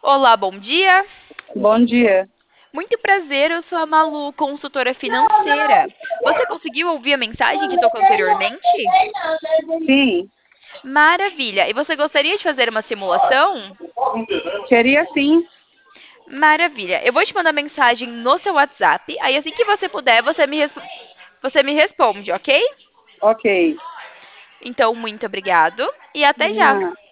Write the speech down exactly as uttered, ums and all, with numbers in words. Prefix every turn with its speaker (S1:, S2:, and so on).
S1: Olá, bom dia.
S2: Bom dia.
S1: Muito prazer, eu sou a Malu, consultora financeira. Você conseguiu ouvir a mensagem que tocou anteriormente?
S2: Sim,
S1: Maravilha. E você gostaria de fazer uma simulação?
S2: queria sim.
S1: Maravilha. Eu vou te mandar mensagem no seu WhatsApp. Aí assim que você puder, você me, res- você me responde, ok?
S2: Ok.
S1: Então, muito obrigado e até já.
S2: Não.